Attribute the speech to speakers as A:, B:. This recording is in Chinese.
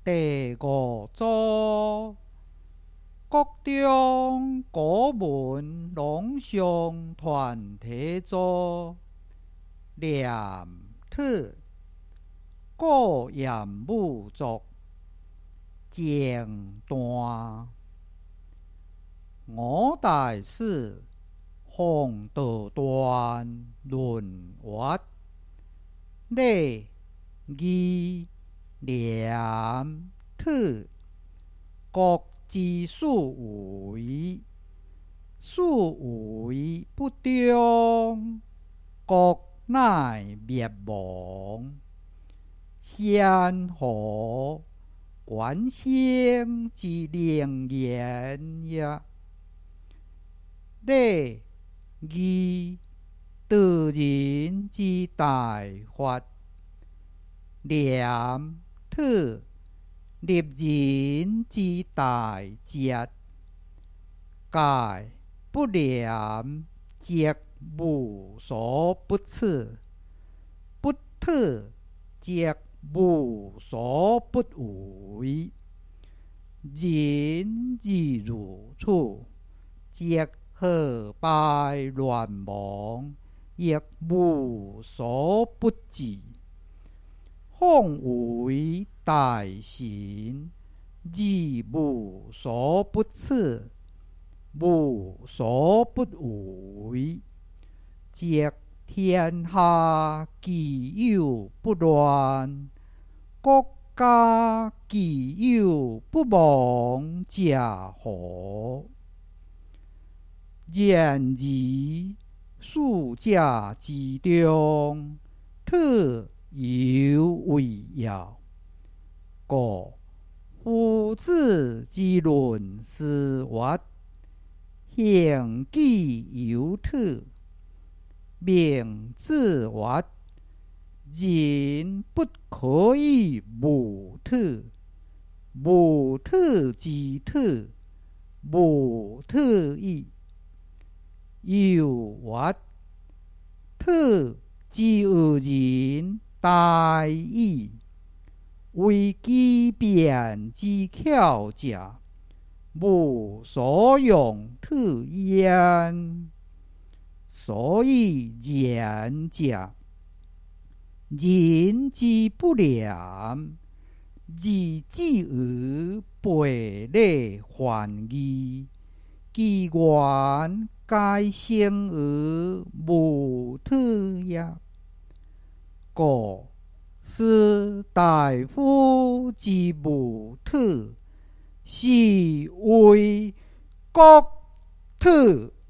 A: 第五组国中古文朗诵团体组念特古言武作前段五大师洪道端论阅礼义廉耻国之所为，所为不忠，国乃灭亡。先河关心之良言也。礼义道人之大法，廉耻立人之大节。戒不廉，则无所不耻；不耻，则无所不为。人之如此，则何败乱亡，亦无所不至。奉为大行，而无所不耻，无所不为，则天下既有不乱，国家既有不亡，则何？然而书家之中，特有为要。故夫子之论思阅，行己有特，名自阅。人不可以无特，无特之特，无特矣。有阅特之恶人大矣，为机变之巧者，无所用特焉。所以言者，人之不良，而自而背礼还义，其原该生而无特也。故士大夫之无特，是谓国特。